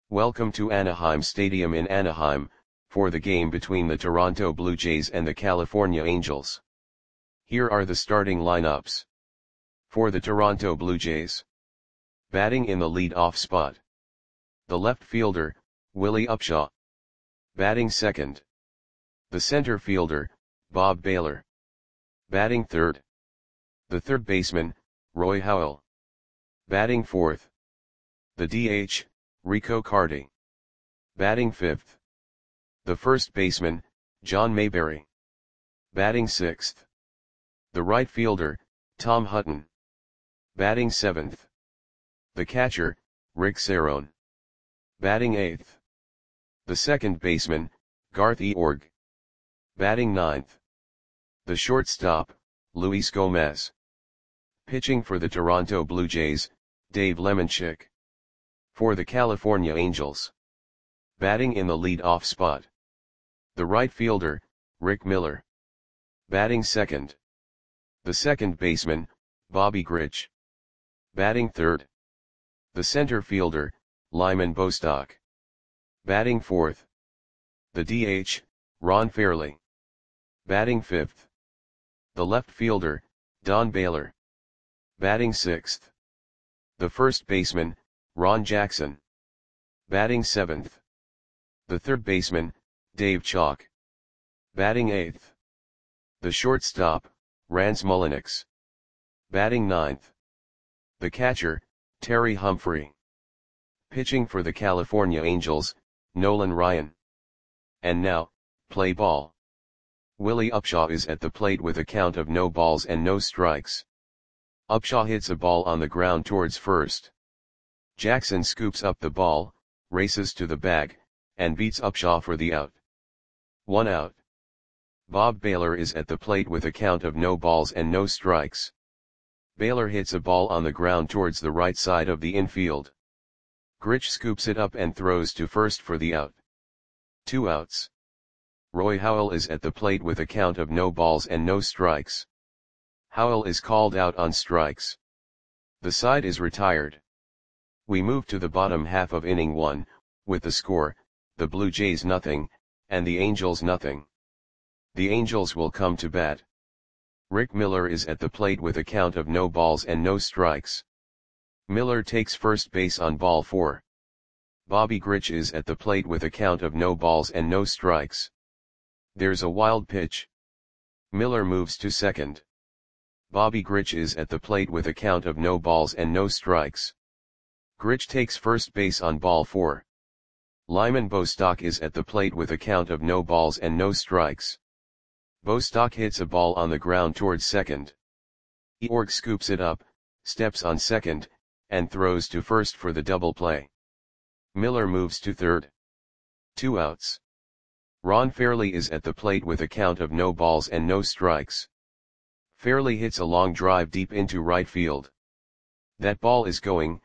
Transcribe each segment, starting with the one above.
Welcome to Anaheim Stadium in Anaheim, for the game between the Toronto Blue Jays and the California Angels. Here are the starting lineups. For the Toronto Blue Jays. Batting in the lead-off spot. The left fielder, Willie Upshaw. Batting second. The center fielder, Bob Baylor. Batting third. The third baseman, Roy Howell. Batting fourth. The DH, Rico Carty. Batting fifth. The first baseman, John Mayberry. Batting sixth. The right fielder, Tom Hutton. Batting seventh. The catcher, Rick Cerone. Batting eighth. The second baseman, Garth Eorg. Batting ninth. The shortstop, Luis Gomez. Pitching for the Toronto Blue Jays, Dave Lemanchik. For the California Angels. Batting in the lead-off spot. The right fielder, Rick Miller. Batting second. The second baseman, Bobby Grich. Batting third. The center fielder, Lyman Bostock. Batting fourth. The DH, Ron Fairly. Batting fifth. The left fielder, Don Baylor. Batting sixth. The first baseman, Ron Jackson. Batting seventh. The third baseman, Dave Chalk. Batting eighth. The shortstop, Rance Mulliniks. Batting ninth. The catcher, Terry Humphrey. Pitching for the California Angels, Nolan Ryan. And now, play ball. Willie Upshaw is at the plate with a count of no balls and no strikes. Upshaw hits a ball on the ground towards first. Jackson scoops up the ball, races to the bag, and beats Upshaw for the out. 1 out. Bob Baylor is at the plate with a count of no balls and no strikes. Baylor hits a ball on the ground towards the right side of the infield. Grich scoops it up and throws to first for the out. 2 outs. Roy Howell is at the plate with a count of no balls and no strikes. Howell is called out on strikes. The side is retired. We move to the bottom half of inning 1, with the score, the Blue Jays nothing, and the Angels nothing. The Angels will come to bat. Rick Miller is at the plate with a count of no balls and no strikes. Miller takes first base on ball 4. Bobby Grich is at the plate with a count of no balls and no strikes. There's a wild pitch. Miller moves to second. Bobby Grich is at the plate with a count of no balls and no strikes. Grich takes first base on ball 4. Lyman Bostock is at the plate with a count of no balls and no strikes. Bostock hits a ball on the ground towards second. Eorg scoops it up, steps on second, and throws to first for the double play. Miller moves to third. 2 outs. Ron Fairly is at the plate with a count of no balls and no strikes. Fairly hits a long drive deep into right field. That ball is gone.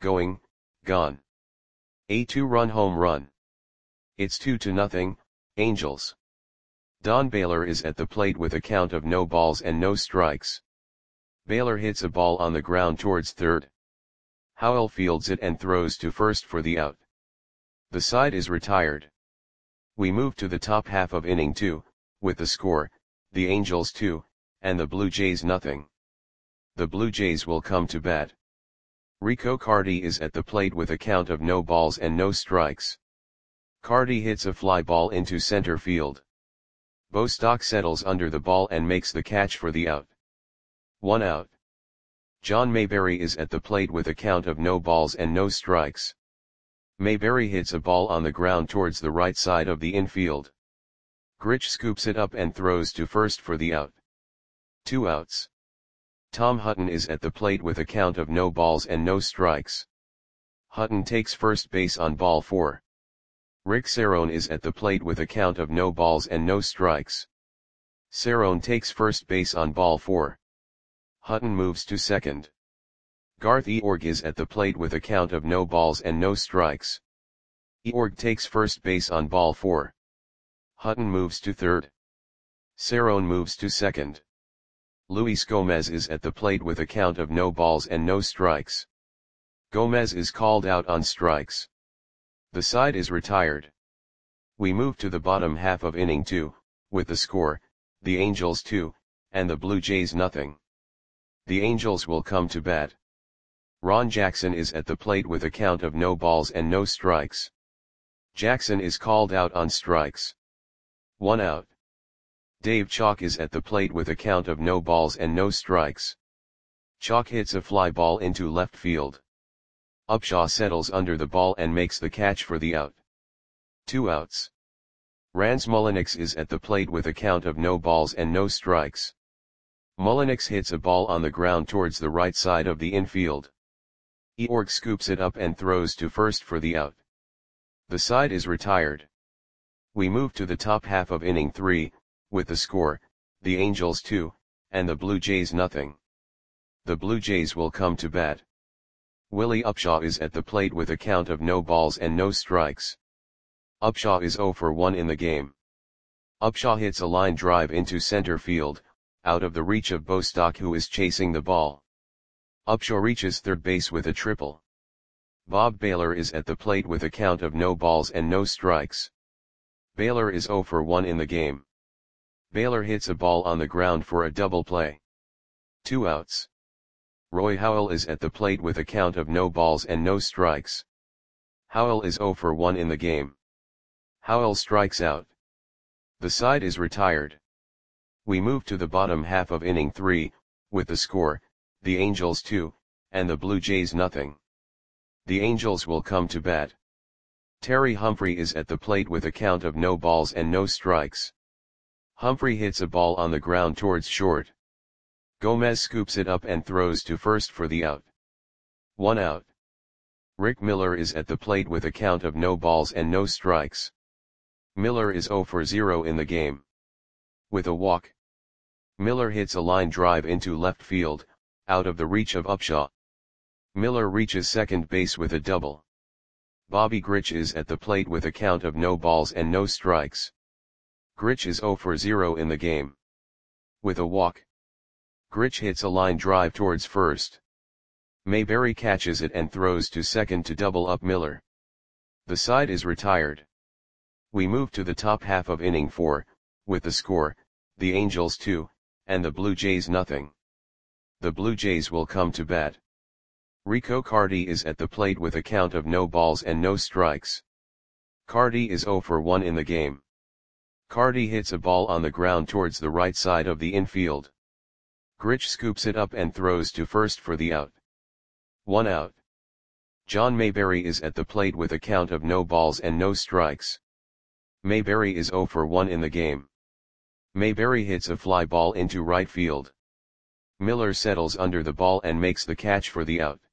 A 2-run home run. It's 2-0, Angels. Don Baylor is at the plate with a count of no balls and no strikes. Baylor hits a ball on the ground towards third. Howell fields it and throws to first for the out. The side is retired. We move to the top half of inning 2, with the score, the Angels 2, and the Blue Jays nothing. The Blue Jays will come to bat. Rico Carty is at the plate with a count of no balls and no strikes. Carty hits a fly ball into center field. Bostock settles under the ball and makes the catch for the out. 1 out. John Mayberry is at the plate with a count of no balls and no strikes. Mayberry hits a ball on the ground towards the right side of the infield. Grich scoops it up and throws to first for the out. 2 outs. Tom Hutton is at the plate with a count of no balls and no strikes. Hutton takes first base on ball 4. Rick Cerone is at the plate with a count of no balls and no strikes. Cerone takes first base on ball 4. Hutton moves to second. Garth Eorg is at the plate with a count of no balls and no strikes. Eorg takes first base on ball 4. Hutton moves to third. Cerone moves to second. Luis Gomez is at the plate with a count of no balls and no strikes. Gomez is called out on strikes. The side is retired. We move to the bottom half of inning 2, with the score, the Angels 2, and the Blue Jays nothing. The Angels will come to bat. Ron Jackson is at the plate with a count of no balls and no strikes. Jackson is called out on strikes. 1 out. Dave Chalk is at the plate with a count of no balls and no strikes. Chalk hits a fly ball into left field. Upshaw settles under the ball and makes the catch for the out. 2 outs. Rans Mulliniks is at the plate with a count of no balls and no strikes. Mulliniks hits a ball on the ground towards the right side of the infield. Eorg scoops it up and throws to first for the out. The side is retired. We move to the top half of inning 3, with the score, the Angels 2, and the Blue Jays nothing. The Blue Jays will come to bat. Willie Upshaw is at the plate with a count of no balls and no strikes. Upshaw is 0 for 1 in the game. Upshaw hits a line drive into center field, out of the reach of Bostock, who is chasing the ball. Upshaw reaches third base with a triple. Bob Baylor is at the plate with a count of no balls and no strikes. Baylor is 0 for 1 in the game. Baylor hits a ball on the ground for a double play. 2 outs. Roy Howell is at the plate with a count of no balls and no strikes. Howell is 0 for 1 in the game. Howell strikes out. The side is retired. We move to the bottom half of inning 3, with the score, the Angels 2, and the Blue Jays nothing. The Angels will come to bat. Terry Humphrey is at the plate with a count of no balls and no strikes. Humphrey hits a ball on the ground towards short. Gomez scoops it up and throws to first for the out. 1 out. Rick Miller is at the plate with a count of no balls and no strikes. Miller is 0 for 0 in the game. With a walk. Miller hits a line drive into left field, out of the reach of Upshaw. Miller reaches second base with a double. Bobby Grich is at the plate with a count of no balls and no strikes. Grich is 0 for 0 in the game. With a walk. Grich hits a line drive towards first. Mayberry catches it and throws to second to double up Miller. The side is retired. We move to the top half of inning 4, with the score, the Angels 2, and the Blue Jays nothing. The Blue Jays will come to bat. Rico Carty is at the plate with a count of no balls and no strikes. Carty is 0 for 1 in the game. Carty hits a ball on the ground towards the right side of the infield. Grich scoops it up and throws to first for the out. 1 out. John Mayberry is at the plate with a count of no balls and no strikes. Mayberry is 0 for 1 in the game. Mayberry hits a fly ball into right field. Miller settles under the ball and makes the catch for the out.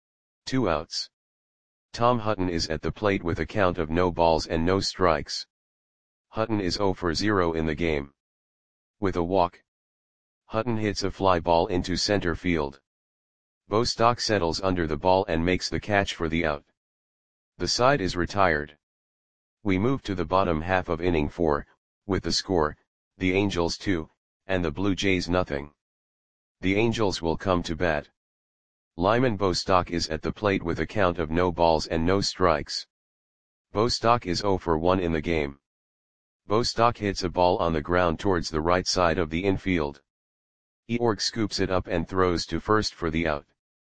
2 outs. Tom Hutton is at the plate with a count of no balls and no strikes. Hutton is 0 for 0 in the game. With a walk. Hutton hits a fly ball into center field. Bostock settles under the ball and makes the catch for the out. The side is retired. We move to the bottom half of inning 4, with the score, the Angels 2, and the Blue Jays nothing. The Angels will come to bat. Lyman Bostock is at the plate with a count of no balls and no strikes. Bostock is 0 for 1 in the game. Bostock hits a ball on the ground towards the right side of the infield. Eorg scoops it up and throws to first for the out.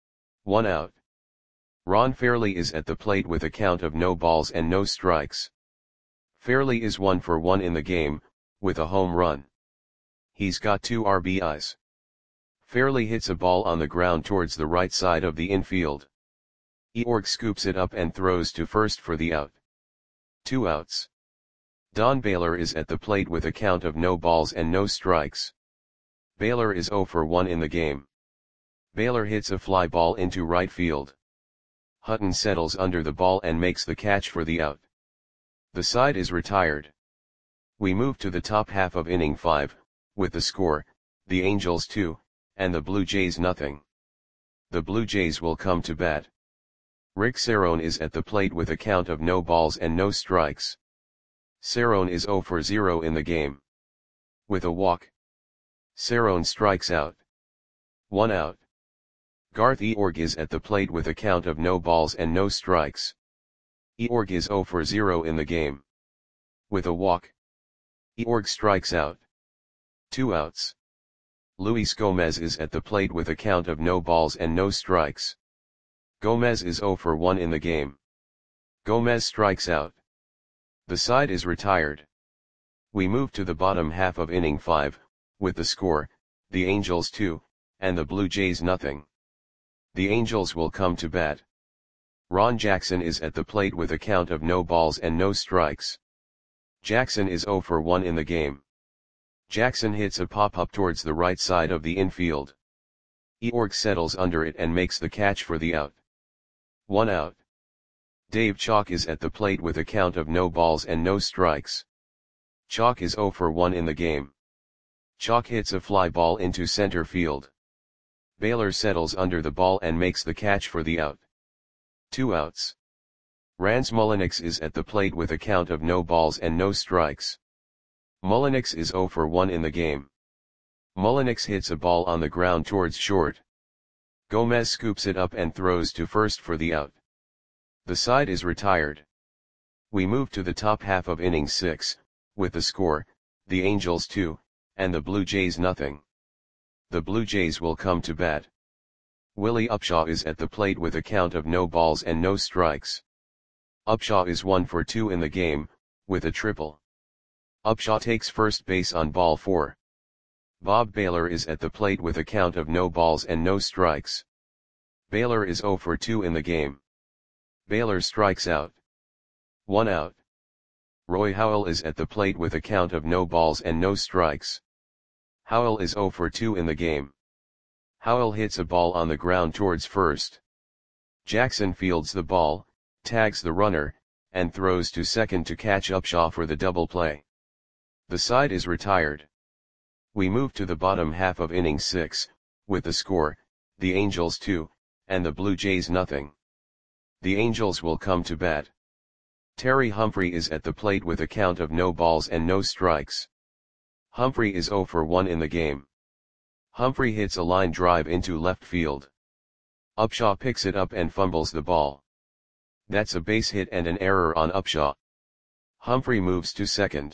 1 out. Ron Fairley is at the plate with a count of no balls and no strikes. Fairley is 1 for 1 in the game, with a home run. He's got 2 RBIs. Fairley hits a ball on the ground towards the right side of the infield. Eorg scoops it up and throws to first for the out. 2 outs. Don Baylor is at the plate with a count of no balls and no strikes. Baylor is 0 for 1 in the game. Baylor hits a fly ball into right field. Hutton settles under the ball and makes the catch for the out. The side is retired. We move to the top half of inning 5, with the score, the Angels 2, and the Blue Jays nothing. The Blue Jays will come to bat. Rick Cerrone is at the plate with a count of no balls and no strikes. Cerrone is 0 for 0 in the game. With a walk. Cerrone strikes out. 1 out. Garth Eorg is at the plate with a count of no balls and no strikes. Eorg is 0 for 0 in the game. With a walk, Eorg strikes out. 2 outs. Luis Gomez is at the plate with a count of no balls and no strikes. Gomez is 0 for 1 in the game. Gomez strikes out. The side is retired. We move to the bottom half of inning 5, with the score, the Angels 2, and the Blue Jays nothing. The Angels will come to bat. Ron Jackson is at the plate with a count of no balls and no strikes. Jackson is 0 for 1 in the game. Jackson hits a pop-up towards the right side of the infield. Eorg settles under it and makes the catch for the out. 1 out. Dave Chalk is at the plate with a count of no balls and no strikes. Chalk is 0 for 1 in the game. Chalk hits a fly ball into center field. Baylor settles under the ball and makes the catch for the out. 2 outs. Rans Mulliniks is at the plate with a count of no balls and no strikes. Mulliniks is 0 for 1 in the game. Mulliniks hits a ball on the ground towards short. Gomez scoops it up and throws to first for the out. The side is retired. We move to the top half of inning 6, with the score, the Angels 2, and the Blue Jays nothing. The Blue Jays will come to bat. Willie Upshaw is at the plate with a count of no balls and no strikes. Upshaw is 1 for 2 in the game, with a triple. Upshaw takes first base on ball 4. Bob Baylor is at the plate with a count of no balls and no strikes. Baylor is 0 for 2 in the game. Baylor strikes out. 1 out. Roy Howell is at the plate with a count of no balls and no strikes. Howell is 0 for 2 in the game. Howell hits a ball on the ground towards first. Jackson fields the ball, tags the runner, and throws to second to catch Upshaw for the double play. The side is retired. We move to the bottom half of inning 6, with the score, the Angels 2, and the Blue Jays nothing. The Angels will come to bat. Terry Humphrey is at the plate with a count of no balls and no strikes. Humphrey is 0 for 1 in the game. Humphrey hits a line drive into left field. Upshaw picks it up and fumbles the ball. That's a base hit and an error on Upshaw. Humphrey moves to second.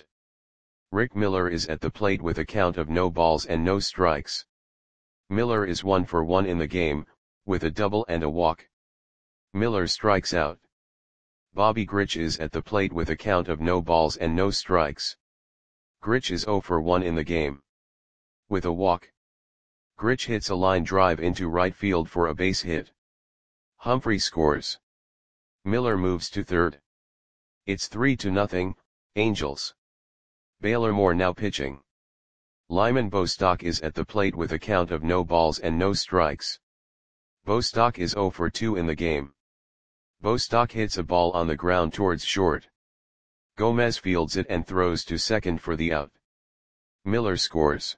Rick Miller is at the plate with a count of no balls and no strikes. Miller is 1 for 1 in the game, with a double and a walk. Miller strikes out. Bobby Grich is at the plate with a count of no balls and no strikes. Grich is 0 for 1 in the game. With a walk. Grich hits a line drive into right field for a base hit. Humphrey scores. Miller moves to third. It's 3-0, Angels. Baylor Moore now pitching. Lyman Bostock is at the plate with a count of no balls and no strikes. Bostock is 0 for 2 in the game. Bostock hits a ball on the ground towards short. Gomez fields it and throws to second for the out. Miller scores.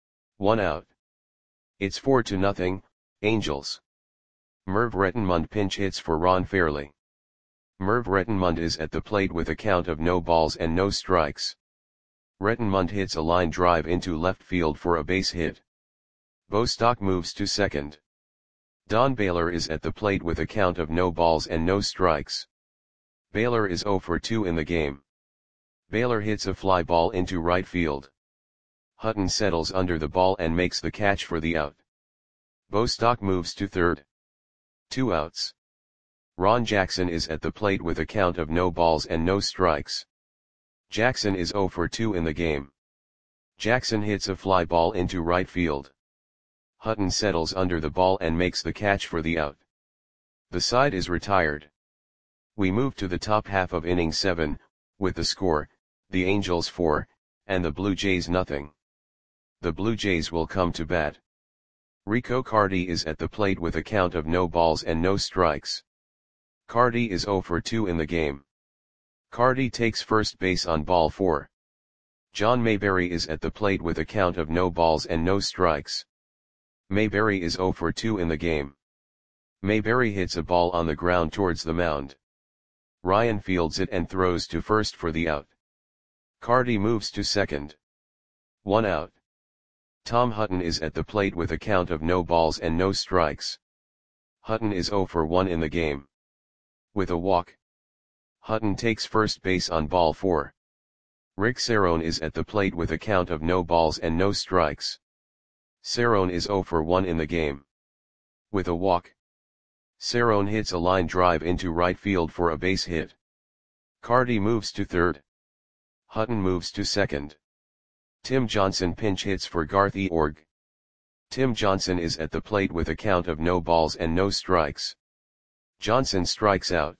1 out. It's 4-0, Angels. Merv Rettenmund pinch hits for Ron Fairley. Merv Rettenmund is at the plate with a count of no balls and no strikes. Rettenmund hits a line drive into left field for a base hit. Bostock moves to second. Don Baylor is at the plate with a count of no balls and no strikes. Baylor is 0 for 2 in the game. Baylor hits a fly ball into right field. Hutton settles under the ball and makes the catch for the out. Bostock moves to third. 2 outs. Ron Jackson is at the plate with a count of no balls and no strikes. Jackson is 0 for 2 in the game. Jackson hits a fly ball into right field. Hutton settles under the ball and makes the catch for the out. The side is retired. We move to the top half of inning 7, with the score, the Angels 4, and the Blue Jays nothing. The Blue Jays will come to bat. Rico Carty is at the plate with a count of no balls and no strikes. Carty is 0 for 2 in the game. Carty takes first base on ball 4. John Mayberry is at the plate with a count of no balls and no strikes. Mayberry is 0 for 2 in the game. Mayberry hits a ball on the ground towards the mound. Ryan fields it and throws to first for the out. Carty moves to second. 1 out. Tom Hutton is at the plate with a count of no balls and no strikes. Hutton is 0 for 1 in the game. With a walk. Hutton takes first base on ball 4. Rick Cerrone is at the plate with a count of no balls and no strikes. Cerrone is 0 for 1 in the game. With a walk, Cerrone hits a line drive into right field for a base hit. Carty moves to third. Hutton moves to second. Tim Johnson pinch hits for Garth Org. Tim Johnson is at the plate with a count of no balls and no strikes. Johnson strikes out.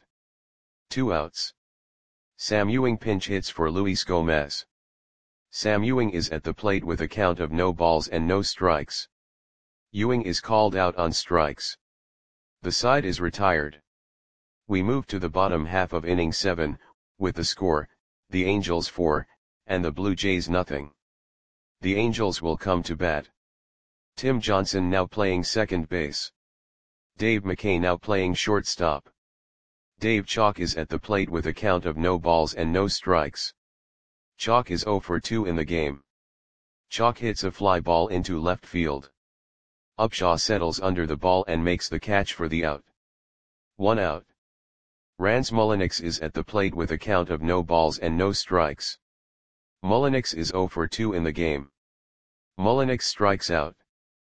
2 outs. Sam Ewing pinch hits for Luis Gomez. Sam Ewing is at the plate with a count of no balls and no strikes. Ewing is called out on strikes. The side is retired. We move to the bottom half of inning 7, with the score, the Angels 4, and the Blue Jays nothing. The Angels will come to bat. Tim Johnson now playing second base. Dave McKay now playing shortstop. Dave Chalk is at the plate with a count of no balls and no strikes. Chalk is 0 for 2 in the game. Chalk hits a fly ball into left field. Upshaw settles under the ball and makes the catch for the out. 1 out. Rans Mulliniks is at the plate with a count of no balls and no strikes. Mulliniks is 0 for 2 in the game. Mulliniks strikes out.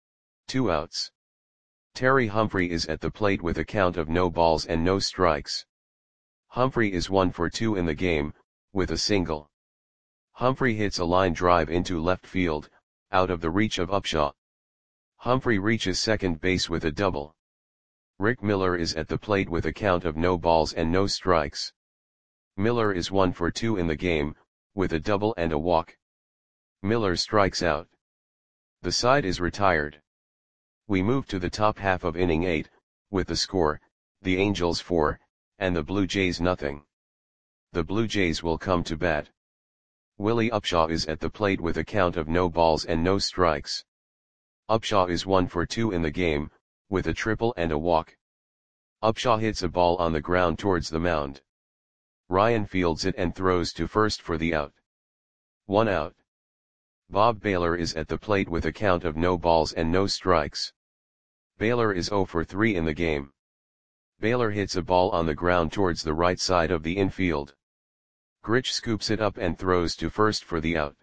2 outs. Terry Humphrey is at the plate with a count of no balls and no strikes. Humphrey is 1 for 2 in the game, with a single. Humphrey hits a line drive into left field, out of the reach of Upshaw. Humphrey reaches second base with a double. Rick Miller is at the plate with a count of no balls and no strikes. Miller is 1 for 2 in the game, with a double and a walk. Miller strikes out. The side is retired. We move to the top half of inning 8, with the score, the Angels 4, and the Blue Jays nothing. The Blue Jays will come to bat. Willie Upshaw is at the plate with a count of no balls and no strikes. Upshaw is 1 for 2 in the game, with a triple and a walk. Upshaw hits a ball on the ground towards the mound. Ryan fields it and throws to first for the out. 1 out. Bob Baylor is at the plate with a count of no balls and no strikes. Baylor is 0 for 3 in the game. Baylor hits a ball on the ground towards the right side of the infield. Grich scoops it up and throws to first for the out.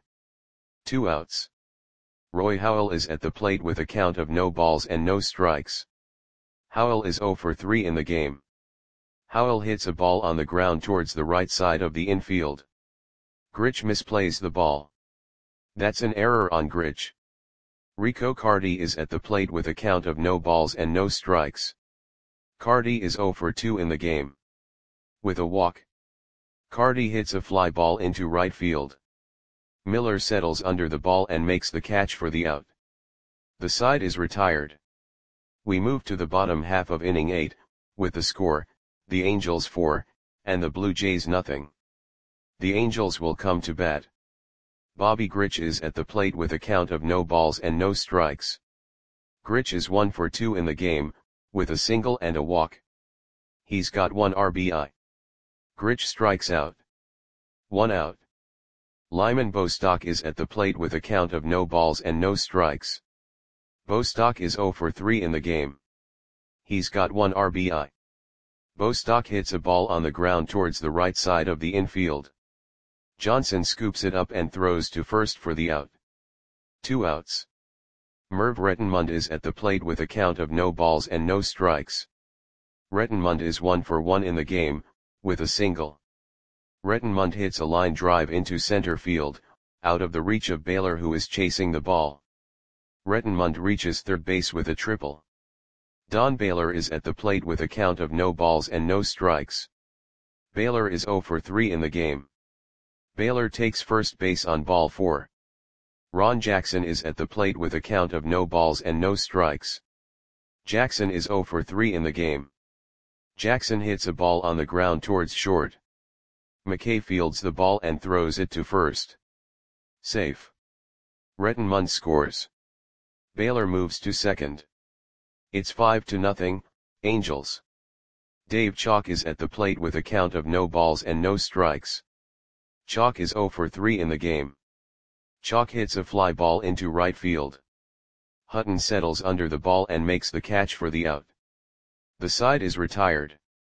2 outs. Roy Howell is at the plate with a count of no balls and no strikes. Howell is 0 for 3 in the game. Howell hits a ball on the ground towards the right side of the infield. Grich misplays the ball. That's an error on Grich. Rico Carty is at the plate with a count of no balls and no strikes. Carty is 0 for 2 in the game. With a walk, Carty hits a fly ball into right field. Miller settles under the ball and makes the catch for the out. The side is retired. We move to the bottom half of inning 8, with the score, the Angels 4, and the Blue Jays nothing. The Angels will come to bat. Bobby Grich is at the plate with a count of no balls and no strikes. Grich is 1 for 2 in the game, with a single and a walk. He's got 1 RBI. Grich strikes out. 1 out. Lyman Bostock is at the plate with a count of no balls and no strikes. Bostock is 0 for 3 in the game. He's got 1 RBI. Bostock hits a ball on the ground towards the right side of the infield. Johnson scoops it up and throws to first for the out. 2 outs. Merv Rettenmund is at the plate with a count of no balls and no strikes. Rettenmund is 1 for 1 in the game, with a single. Rettenmund hits a line drive into center field, out of the reach of Baylor who is chasing the ball. Rettenmund reaches third base with a triple. Don Baylor is at the plate with a count of no balls and no strikes. Baylor is 0 for 3 in the game. Baylor takes first base on ball 4. Ron Jackson is at the plate with a count of no balls and no strikes. Jackson is 0 for 3 in the game. Jackson hits a ball on the ground towards short. McKay fields the ball and throws it to first. Safe. Rettenmund scores. Baylor moves to second. It's 5-0, Angels. Dave Chalk is at the plate with a count of no balls and no strikes. Chalk is 0 for 3 in the game. Chalk hits a fly ball into right field. Hutton settles under the ball and makes the catch for the out. The side is retired.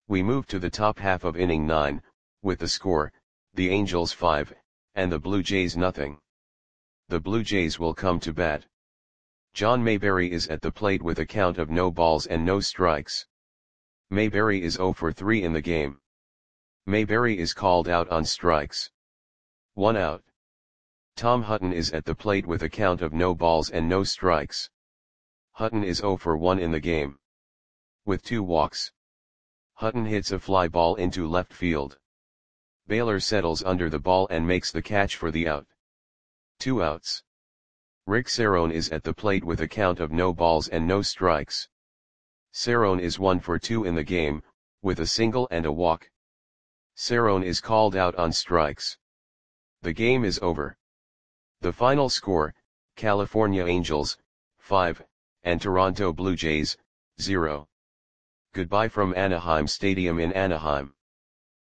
We move to the top half of inning 9, with the score, the Angels 5, and the Blue Jays nothing. The Blue Jays will come to bat. John Mayberry is at the plate with a count of no balls and no strikes. Mayberry is 0 for 3 in the game. Mayberry is called out on strikes. 1 out. Tom Hutton is at the plate with a count of no balls and no strikes. Hutton is 0 for 1 in the game. With 2 walks. Hutton hits a fly ball into left field. Baylor settles under the ball and makes the catch for the out. 2 outs. Rick Cerrone is at the plate with a count of no balls and no strikes. Cerrone is 1 for 2 in the game, with a single and a walk. Cerrone is called out on strikes. The game is over. The final score, California Angels, 5, and Toronto Blue Jays, 0. Goodbye from Anaheim Stadium in Anaheim.